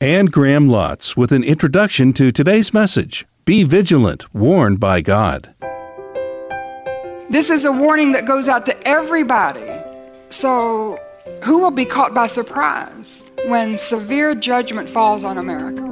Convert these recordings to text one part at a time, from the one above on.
Anne Graham Lotz with an introduction to today's message. Be vigilant, warned by God. This is a warning that goes out to everybody. So, who will be caught by surprise when severe judgment falls on America?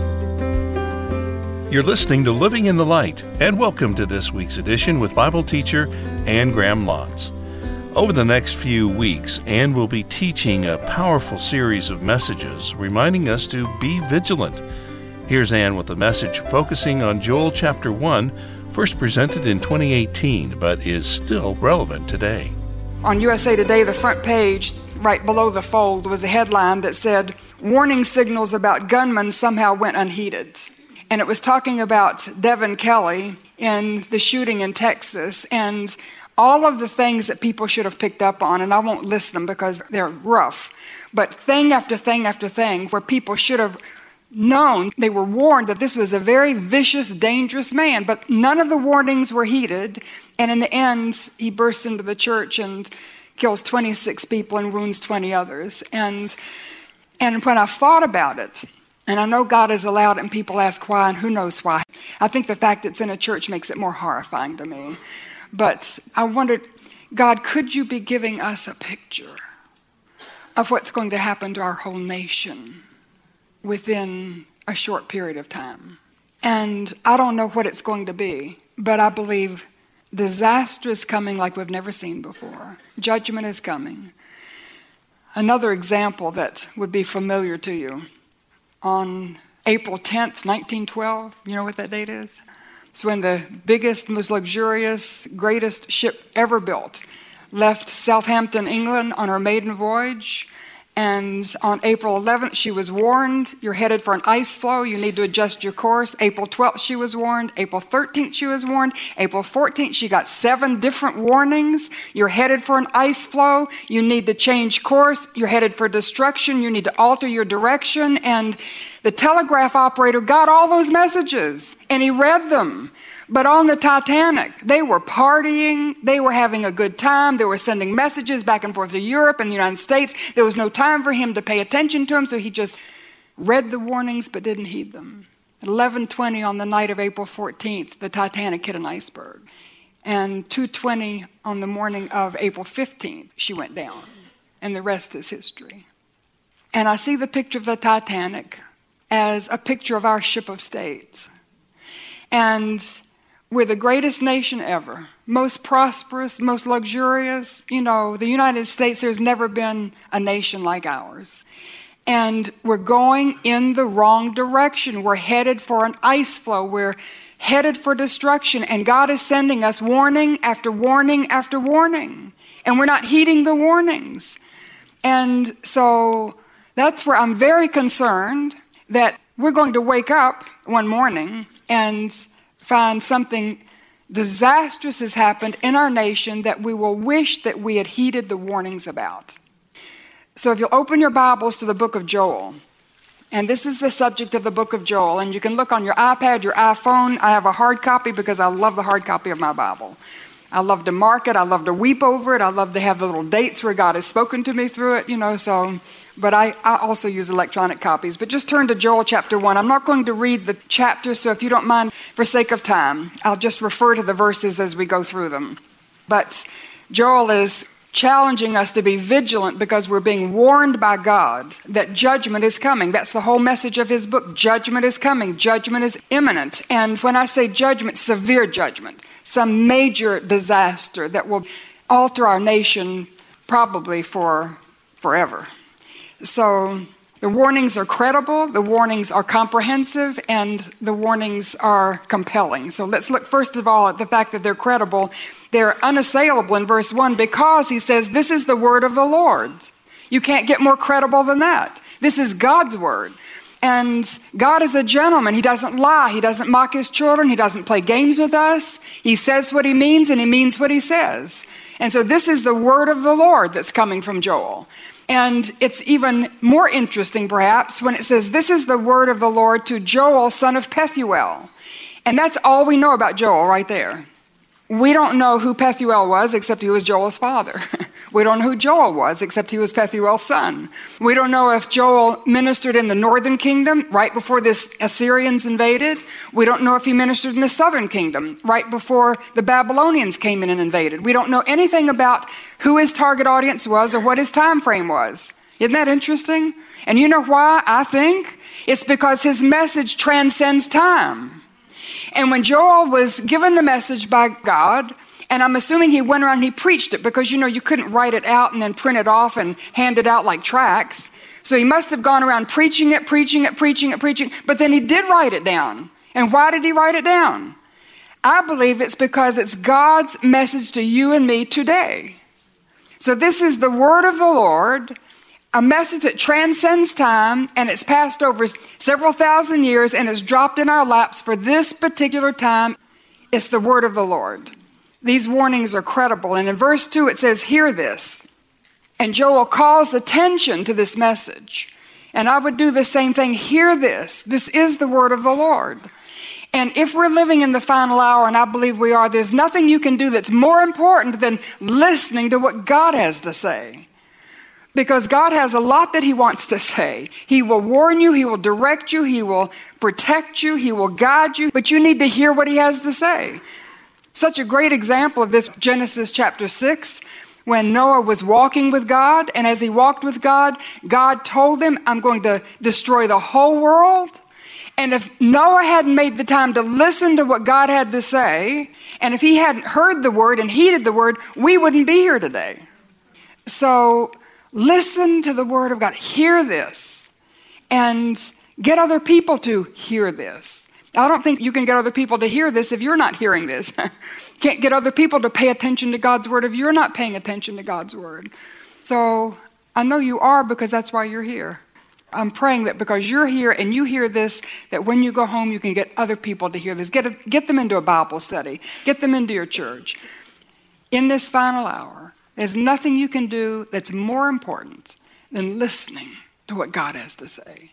You're listening to Living in the Light, and welcome to this week's edition with Bible teacher Anne Graham Lotz. Over the next few weeks, Anne will be teaching a powerful series of messages reminding us to be vigilant. Here's Anne with a message focusing on Joel chapter 1, first presented in 2018, but is still relevant today. On USA Today, the front page, right below the fold, was a headline that said, "Warning signals about gunmen somehow went unheeded." And it was talking about Devin Kelley in the shooting in Texas and all of the things that people should have picked up on, and I won't list them because they're rough, but thing after thing after thing where people should have known, they were warned that this was a very vicious, dangerous man, but none of the warnings were heeded, and in the end, he bursts into the church and kills 26 people and wounds 20 others. And when I thought about it, and I know God has allowed it, and people ask why, and who knows why, I think the fact that it's in a church makes it more horrifying to me. But I wondered, God, could you be giving us a picture of what's going to happen to our whole nation within a short period of time? And I don't know what it's going to be, but I believe disaster is coming like we've never seen before. Judgment is coming. Another example that would be familiar to you, on April 10th, 1912, you know what that date is? It's when the biggest, most luxurious, greatest ship ever built left Southampton, England on her maiden voyage. And on April 11th, she was warned, you're headed for an ice flow, you need to adjust your course. April 12th, she was warned. April 13th, she was warned. April 14th, she got 7 different warnings. You're headed for an ice flow, you need to change course, you're headed for destruction, you need to alter your direction. And the telegraph operator got all those messages, and he read them. But on the Titanic, they were partying, they were having a good time, they were sending messages back and forth to Europe and the United States. There was no time for him to pay attention to them, so he just read the warnings but didn't heed them. At 11:20 on the night of April 14th, the Titanic hit an iceberg. And 2:20 on the morning of April 15th, she went down. And the rest is history. And I see the picture of the Titanic as a picture of our ship of state. And we're the greatest nation ever, most prosperous, most luxurious. You know, the United States, there's never been a nation like ours. And we're going in the wrong direction. We're headed for an ice flow. We're headed for destruction. And God is sending us warning after warning after warning. And we're not heeding the warnings. And so that's where I'm very concerned that we're going to wake up one morning and find something disastrous has happened in our nation that we will wish that we had heeded the warnings about. So if you'll open your Bibles to the book of Joel, and this is the subject of the book of Joel, and you can look on your iPad, your iPhone. I have a hard copy because I love the hard copy of my Bible. I love to mark it. I love to weep over it. I love to have the little dates where God has spoken to me through it, but I also use electronic copies. But just turn to Joel chapter 1. I'm not going to read the chapter, so if you don't mind, for sake of time, I'll just refer to the verses as we go through them. But Joel is challenging us to be vigilant because we're being warned by God that judgment is coming. That's the whole message of his book. Judgment is coming. Judgment is imminent. And when I say judgment, severe judgment, some major disaster that will alter our nation probably for forever. So the warnings are credible, the warnings are comprehensive, and the warnings are compelling. So let's look first of all at the fact that they're credible. They're unassailable in verse 1 because he says, this is the word of the Lord. You can't get more credible than that. This is God's word. And God is a gentleman. He doesn't lie. He doesn't mock his children. He doesn't play games with us. He says what he means, and he means what he says. And so this is the word of the Lord that's coming from Joel. And it's even more interesting, perhaps, when it says, this is the word of the Lord to Joel, son of Pethuel. And that's all we know about Joel right there. We don't know who Pethuel was except he was Joel's father. We don't know who Joel was except he was Pethuel's son. We don't know if Joel ministered in the northern kingdom right before the Assyrians invaded. We don't know if he ministered in the southern kingdom right before the Babylonians came in and invaded. We don't know anything about who his target audience was or what his time frame was. Isn't that interesting? And you know why, I think? It's because his message transcends time. And when Joel was given the message by God, and I'm assuming he went around and he preached it because, you couldn't write it out and then print it off and hand it out like tracts. So he must have gone around preaching it, but then he did write it down. And why did he write it down? I believe it's because it's God's message to you and me today. So this is the word of the Lord, a message that transcends time, and it's passed over several thousand years and is dropped in our laps for this particular time. It's the word of the Lord. These warnings are credible. And in verse 2 it says, hear this. And Joel calls attention to this message. And I would do the same thing. Hear this. This is the word of the Lord. And if we're living in the final hour, and I believe we are, there's nothing you can do that's more important than listening to what God has to say. Because God has a lot that he wants to say. He will warn you, he will direct you, he will protect you, he will guide you, but you need to hear what he has to say. Such a great example of this, Genesis chapter 6, when Noah was walking with God, and as he walked with God, God told him, I'm going to destroy the whole world. And if Noah hadn't made the time to listen to what God had to say, and if he hadn't heard the word and heeded the word, we wouldn't be here today. So listen to the word of God. Hear this. And get other people to hear this. I don't think you can get other people to hear this if you're not hearing this. Can't get other people to pay attention to God's word if you're not paying attention to God's word. So I know you are, because that's why you're here. I'm praying that because you're here and you hear this, that when you go home you can get other people to hear this. Get them into a Bible study. Get them into your church. In this final hour, there's nothing you can do that's more important than listening to what God has to say.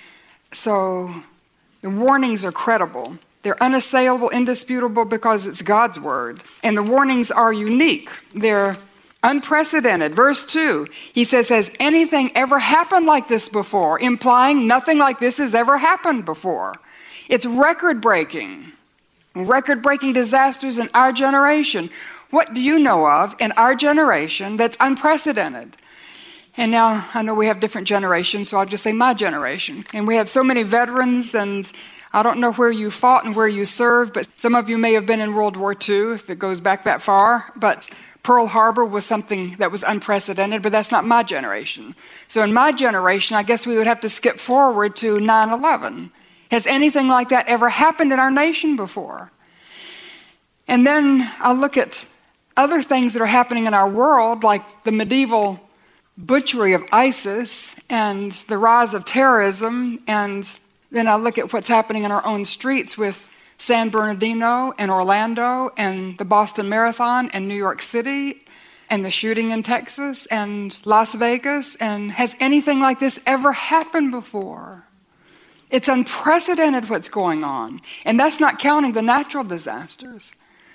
So the warnings are credible. They're unassailable, indisputable, because it's God's word. And the warnings are unique. They're unprecedented. Verse 2, he says, has anything ever happened like this before? Implying nothing like this has ever happened before. It's record-breaking disasters in our generation. What do you know of in our generation that's unprecedented? And now I know we have different generations, so I'll just say my generation. And we have so many veterans, and I don't know where you fought and where you served, but some of you may have been in World War II, if it goes back that far. But Pearl Harbor was something that was unprecedented, but that's not my generation. So in my generation, I guess we would have to skip forward to 9/11. Has anything like that ever happened in our nation before? And then I'll look at other things that are happening in our world, like the medieval butchery of ISIS and the rise of terrorism. And then I'll look at what's happening in our own streets with San Bernardino and Orlando and the Boston Marathon and New York City and the shooting in Texas and Las Vegas. And has anything like this ever happened before? It's unprecedented what's going on. And that's not counting the natural disasters.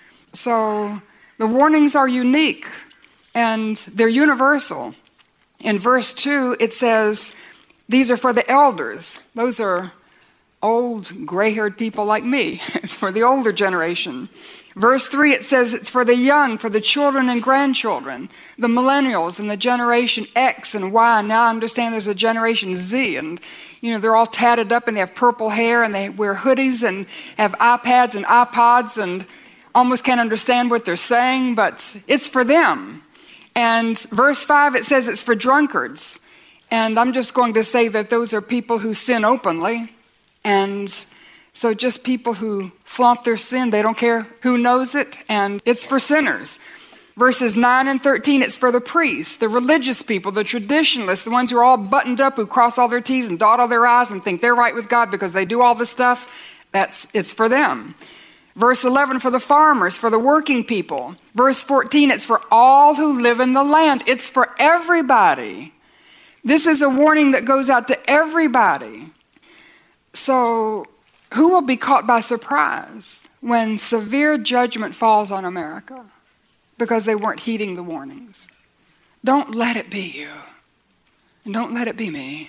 So the warnings are unique and they're universal. In verse 2, it says, these are for the elders. Those are old, gray-haired people like me. It's for the older generation. Verse 3, it says it's for the young, for the children and grandchildren, the millennials and the generation X and Y. Now I understand there's a generation Z, and they're all tatted up and they have purple hair and they wear hoodies and have iPads and iPods and almost can't understand what they're saying, but it's for them. And verse 5, it says it's for drunkards. And I'm just going to say that those are people who sin openly. And so just people who flaunt their sin, they don't care who knows it, and it's for sinners. Verses 9 and 13, it's for the priests, the religious people, the traditionalists, the ones who are all buttoned up, who cross all their T's and dot all their I's and think they're right with God because they do all this stuff. It's for them. Verse 11, for the farmers, for the working people. Verse 14, it's for all who live in the land. It's for everybody. This is a warning that goes out to everybody. So Who will be caught by surprise when severe judgment falls on America because they weren't heeding the warnings? Don't let it be you. And don't let it be me.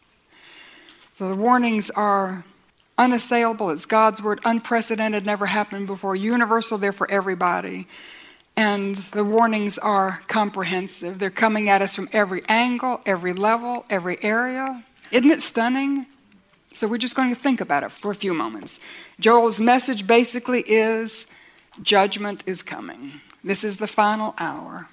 So the warnings are unassailable. It's God's word, unprecedented, never happened before, universal, they're for everybody. And the warnings are comprehensive. They're coming at us from every angle, every level, every area. Isn't it stunning? So we're just going to think about it for a few moments. Joel's message basically is judgment is coming. This is the final hour.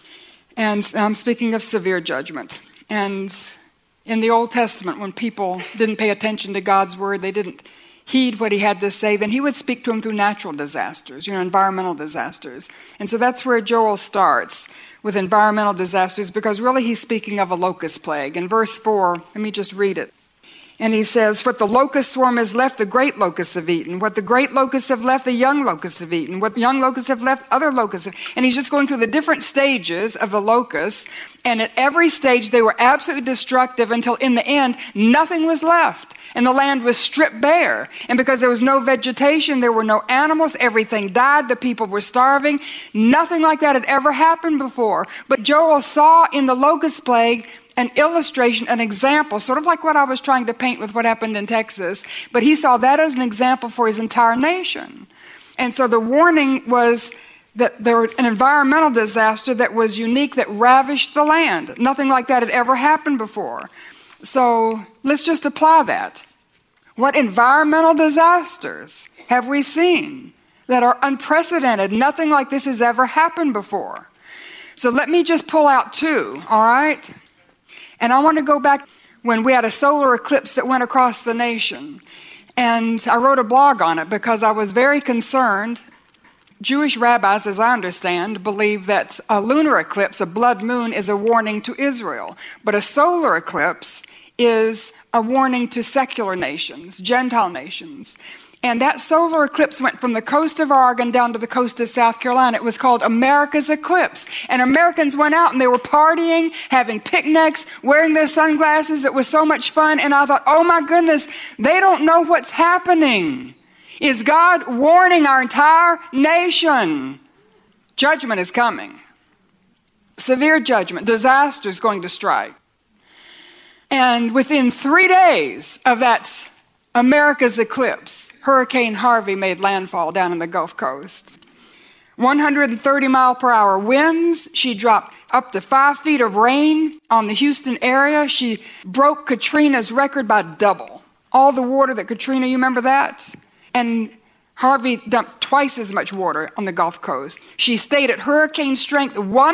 And I'm speaking of severe judgment. And in the Old Testament, when people didn't pay attention to God's word, they didn't heed what he had to say, then he would speak to them through natural disasters, environmental disasters. And so that's where Joel starts, with environmental disasters, because really he's speaking of a locust plague. In verse 4, let me just read it. And he says, what the locust swarm has left, the great locusts have eaten. What the great locusts have left, the young locusts have eaten. What the young locusts have left, other locusts have. And he's just going through the different stages of the locusts. And at every stage, they were absolutely destructive until in the end, nothing was left. And the land was stripped bare. And because there was no vegetation, there were no animals, everything died, the people were starving. Nothing like that had ever happened before. But Joel saw in the locust plague an illustration, an example, sort of like what I was trying to paint with what happened in Texas. But he saw that as an example for his entire nation. And so the warning was that there was an environmental disaster that was unique, that ravished the land. Nothing like that had ever happened before. So let's just apply that. What environmental disasters have we seen that are unprecedented? Nothing like this has ever happened before. So let me just pull out two, all right? And I want to go back when we had a solar eclipse that went across the nation. And I wrote a blog on it because I was very concerned. Jewish rabbis, as I understand, believe that a lunar eclipse, a blood moon, is a warning to Israel. But a solar eclipse is a warning to secular nations, Gentile nations. And that solar eclipse went from the coast of Oregon down to the coast of South Carolina. It was called America's Eclipse. And Americans went out and they were partying, having picnics, wearing their sunglasses. It was so much fun. And I thought, oh my goodness, they don't know what's happening. Is God warning our entire nation? Judgment is coming. Severe judgment. Disaster is going to strike. And within 3 days of that America's eclipse, Hurricane Harvey made landfall down in the Gulf Coast. 130 mile per hour winds. She dropped up to 5 feet of rain on the Houston area. She broke Katrina's record by double. All the water that Katrina, you remember that? And Harvey dumped twice as much water on the Gulf Coast. She stayed at hurricane strength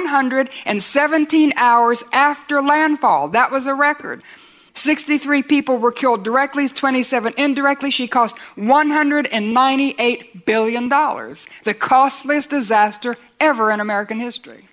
117 hours after landfall. That was a record. 63 people were killed directly, 27 indirectly. She cost $198 billion, the costliest disaster ever in American history.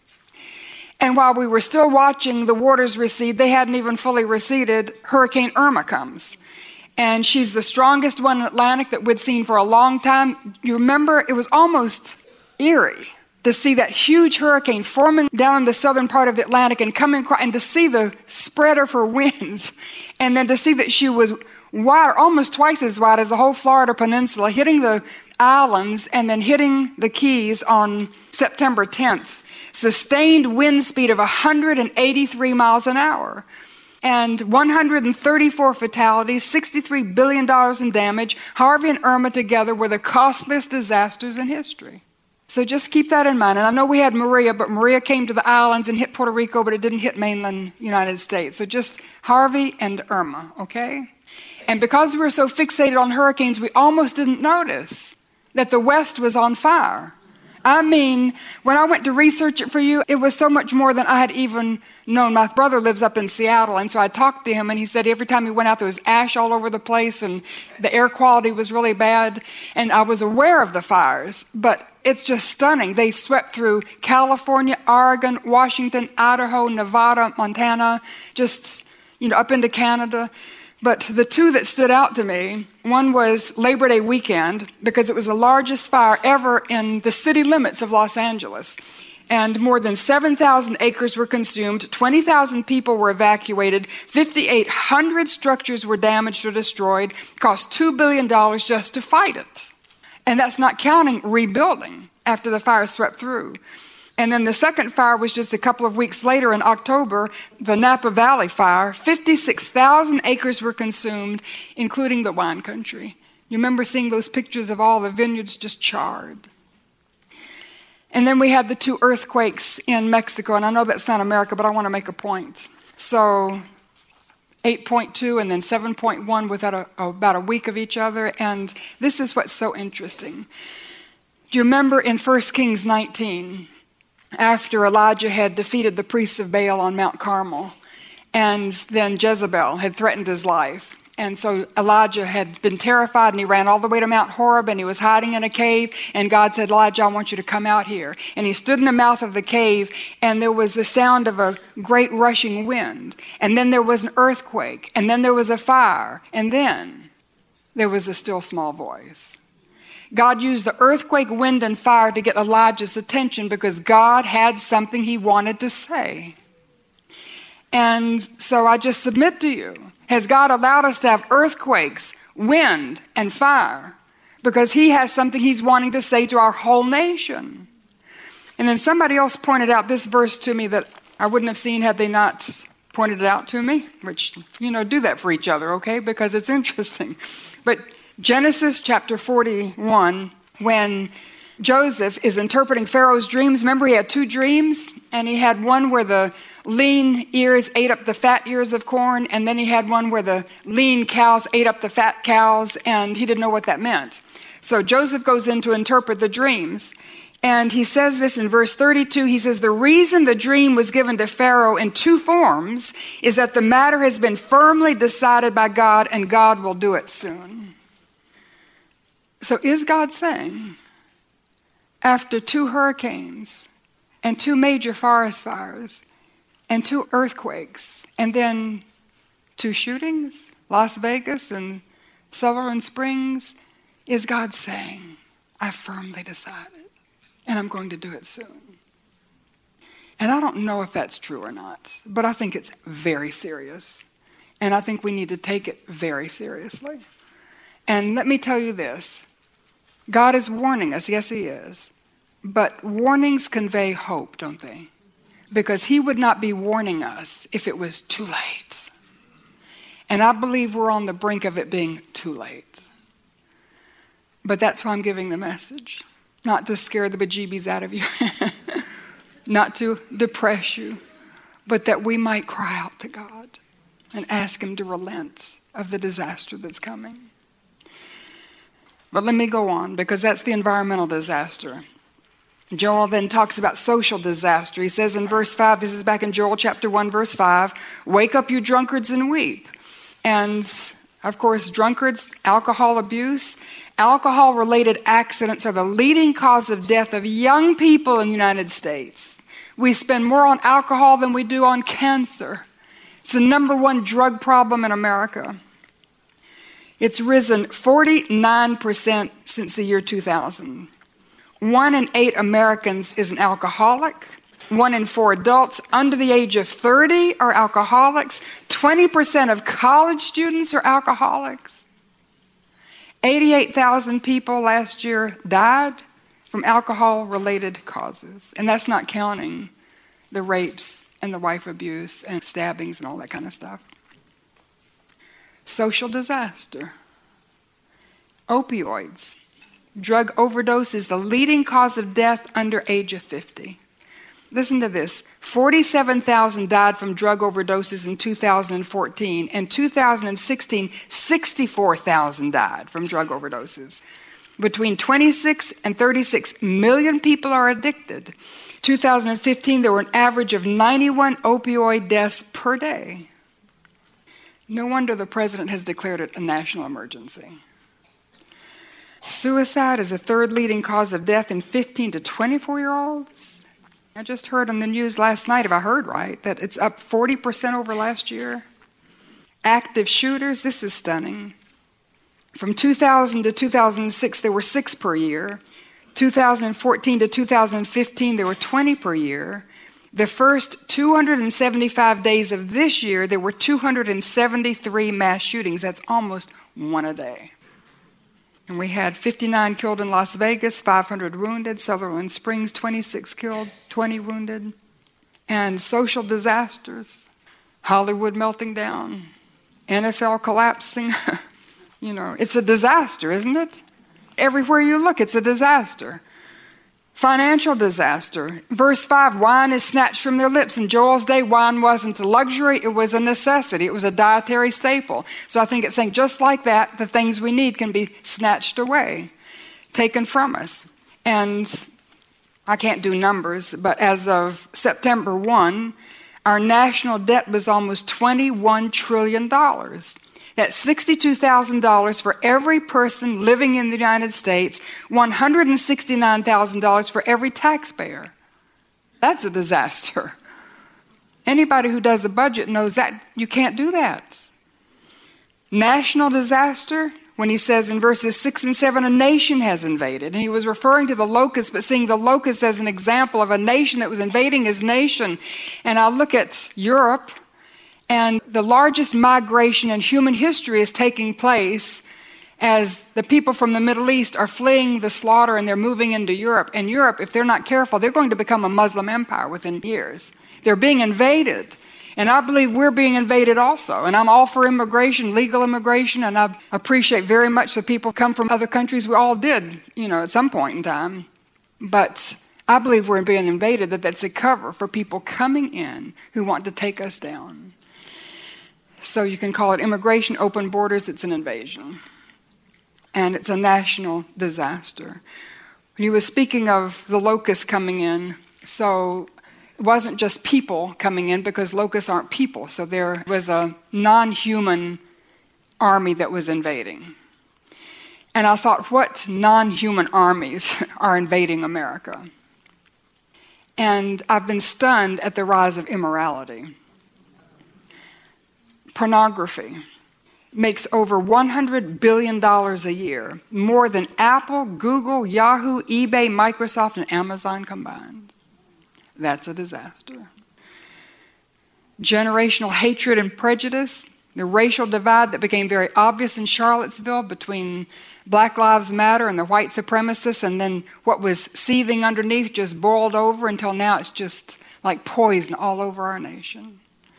And while we were still watching the waters recede, they hadn't even fully receded, Hurricane Irma comes. And she's the strongest one in the Atlantic that we'd seen for a long time. You remember, it was almost eerie to see that huge hurricane forming down in the southern part of the Atlantic and coming across, and to see the spread of her winds, and then to see that she was wide, almost twice as wide as the whole Florida peninsula, hitting the islands and then hitting the Keys on September 10th. Sustained wind speed of 183 miles an hour. And 134 fatalities, $63 billion in damage. Harvey and Irma together were the costliest disasters in history. So just keep that in mind. And I know we had Maria, but Maria came to the islands and hit Puerto Rico, but it didn't hit mainland United States. So just Harvey and Irma, okay? And because we were so fixated on hurricanes, we almost didn't notice that the West was on fire. I mean, when I went to research it for you, it was so much more than I had even known. My brother lives up in Seattle, and so I talked to him, and he said every time he went out, there was ash all over the place, and the air quality was really bad. And I was aware of the fires, but it's just stunning. They swept through California, Oregon, Washington, Idaho, Nevada, Montana, just, up into Canada. But the two that stood out to me, one was Labor Day weekend, because it was the largest fire ever in the city limits of Los Angeles. and more than 7,000 acres were consumed, 20,000 people were evacuated, 5,800 structures were damaged or destroyed, cost $2 billion just to fight it. And that's not counting rebuilding after the fire swept through. And then the second fire was just a couple of weeks later in October, the Napa Valley fire. 56,000 acres were consumed, including the wine country. You remember seeing those pictures of all the vineyards just charred. And then we had the 2 earthquakes in Mexico, and I know that's not America, but I want to make a point. So 8.2 and then 7.1 within about a week of each other, and this is what's so interesting. Do you remember in 1 Kings 19, after Elijah had defeated the priests of Baal on Mount Carmel, and then Jezebel had threatened his life? And so Elijah had been terrified, and he ran all the way to Mount Horeb, and he was hiding in a cave, and God said, Elijah, I want you to come out here. And he stood in the mouth of the cave, and there was the sound of a great rushing wind, and then there was an earthquake, and then there was a fire, and then there was a still small voice. God used the earthquake, wind, and fire to get Elijah's attention because God had something he wanted to say. And so I just submit to you, has God allowed us to have earthquakes, wind, and fire because he has something he's wanting to say to our whole nation? And then somebody else pointed out this verse to me that I wouldn't have seen had they not pointed it out to me, which, do that for each other, okay? Because it's interesting. But Genesis chapter 41, when Joseph is interpreting Pharaoh's dreams, remember he had 2 dreams, and he had one where the lean ears ate up the fat ears of corn, and then he had one where the lean cows ate up the fat cows, and he didn't know what that meant. So Joseph goes in to interpret the dreams, and he says this in verse 32. He says, the reason the dream was given to Pharaoh in 2 forms is that the matter has been firmly decided by God, and God will do it soon. So is God saying, after 2 hurricanes and 2 major forest fires and 2 earthquakes and then 2 shootings, Las Vegas and Sutherland Springs, is God saying, I firmly decided and I'm going to do it soon? And I don't know if that's true or not, but I think it's very serious. And I think we need to take it very seriously. And let me tell you this. God is warning us. Yes, he is. But warnings convey hope, don't they? Because he would not be warning us if it was too late. And I believe we're on the brink of it being too late. But that's why I'm giving the message. Not to scare the bejeebies out of you. Not to depress you. But that we might cry out to God and ask him to relent of the disaster that's coming. But let me go on, because that's the environmental disaster. Joel then talks about social disaster. He says in verse 5, this is back in Joel chapter 1, verse 5, wake up, you drunkards, and weep. And, of course, drunkards, alcohol abuse, alcohol-related accidents are the leading cause of death of young people in the United States. We spend more on alcohol than we do on cancer. It's the number 1 drug problem in America. It's risen 49% since the year 2000. 1 in 8 Americans is an alcoholic. 1 in 4 adults under the age of 30 are alcoholics. 20% of college students are alcoholics. 88,000 people last year died from alcohol-related causes. And that's not counting the rapes and the wife abuse and stabbings and all that kind of stuff. Social disaster. Opioids. Drug overdose is the leading cause of death under age of 50. Listen to this. 47,000 died from drug overdoses in 2014. In 2016, 64,000 died from drug overdoses. Between 26 and 36 million people are addicted. 2015, there were an average of 91 opioid deaths per day. No wonder the president has declared it a national emergency. Suicide is the 3rd leading cause of death in 15 to 24-year-olds. I just heard on the news last night, if I heard right, that it's up 40% over last year. Active shooters, this is stunning. From 2000 to 2006, there were 6 per year. 2014 to 2015, there were 20 per year. The first 275 days of this year, there were 273 mass shootings. That's almost one a day. And we had 59 killed in Las Vegas, 500 wounded. Sutherland Springs, 26 killed, 20 wounded. And social disasters, Hollywood melting down, NFL collapsing. It's a disaster, isn't it? Everywhere you look, it's a disaster. Financial disaster. Verse 5, wine is snatched from their lips. In Joel's day, wine wasn't a luxury, it was a necessity. It was a dietary staple. So I think it's saying just like that, the things we need can be snatched away, taken from us. And I can't do numbers, but as of September 1, our national debt was almost $21 trillion. That's $62,000 for every person living in the United States, $169,000 for every taxpayer. That's a disaster. Anybody who does a budget knows that you can't do that. National disaster, when he says in verses 6 and 7, a nation has invaded. And he was referring to the locusts, but seeing the locusts as an example of a nation that was invading his nation. And I look at Europe, and the largest migration in human history is taking place as the people from the Middle East are fleeing the slaughter and they're moving into Europe. And Europe, if they're not careful, they're going to become a Muslim empire within years. They're being invaded. And I believe we're being invaded also. And I'm all for immigration, legal immigration, and I appreciate very much the people come from other countries. We all did, at some point in time. But I believe we're being invaded, that's a cover for people coming in who want to take us down. So you can call it immigration, open borders, it's an invasion. And it's a national disaster. He was speaking of the locusts coming in, so it wasn't just people coming in because locusts aren't people. So there was a non-human army that was invading. And I thought, what non-human armies are invading America? And I've been stunned at the rise of immorality. Pornography makes over $100 billion a year, more than Apple, Google, Yahoo, eBay, Microsoft, and Amazon combined. That's a disaster. Generational hatred and prejudice, the racial divide that became very obvious in Charlottesville between Black Lives Matter and the white supremacists, and then what was seething underneath just boiled over until now it's just like poison all over our nation.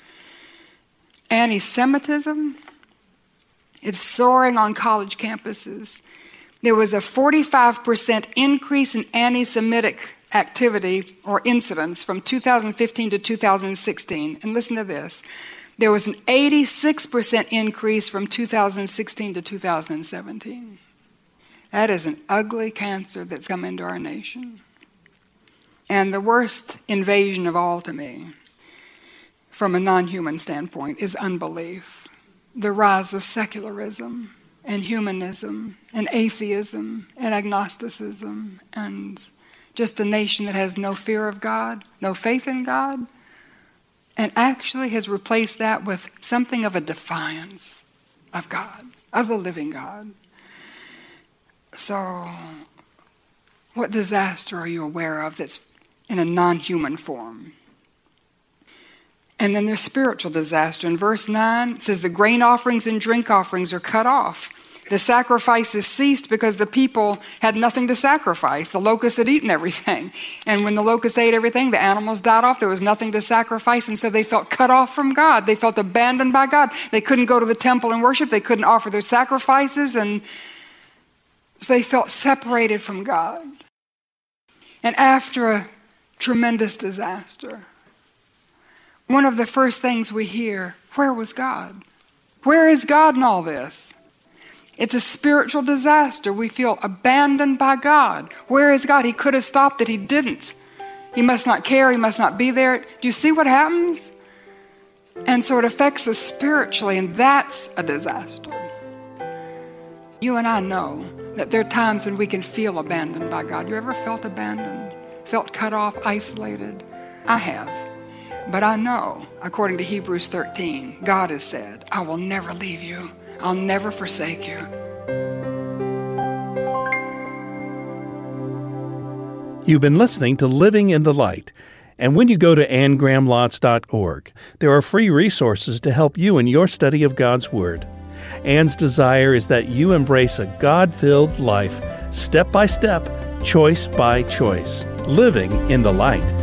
Anti-Semitism, it's soaring on college campuses. There was a 45% increase in anti-Semitic activity or incidents from 2015 to 2016. And listen to this. There was an 86% increase from 2016 to 2017. That is an ugly cancer that's come into our nation. And the worst invasion of all to me, from a non-human standpoint, is unbelief. The rise of secularism and humanism and atheism and agnosticism and just a nation that has no fear of God, no faith in God, and actually has replaced that with something of a defiance of God, of the living God. So, what disaster are you aware of that's in a non-human form? And then there's spiritual disaster. In verse 9, it says the grain offerings and drink offerings are cut off. The sacrifices ceased because the people had nothing to sacrifice. The locusts had eaten everything. And when the locusts ate everything, the animals died off. There was nothing to sacrifice. And so they felt cut off from God. They felt abandoned by God. They couldn't go to the temple and worship. They couldn't offer their sacrifices. And so they felt separated from God. And after a tremendous disaster, one of the first things we hear, where was God? Where is God in all this? It's a spiritual disaster. We feel abandoned by God. Where is God? He could have stopped it. He didn't. He must not care. He must not be there. Do you see what happens? And so it affects us spiritually, and that's a disaster. You and I know that there are times when we can feel abandoned by God. You ever felt abandoned? Felt cut off, isolated? I have. But I know, according to Hebrews 13, God has said, I will never leave you. I'll never forsake you. You've been listening to Living in the Light. And when you go to AnnGrahamLotz.org, there are free resources to help you in your study of God's Word. Ann's desire is that you embrace a God-filled life, step by step, choice by choice, living in the light.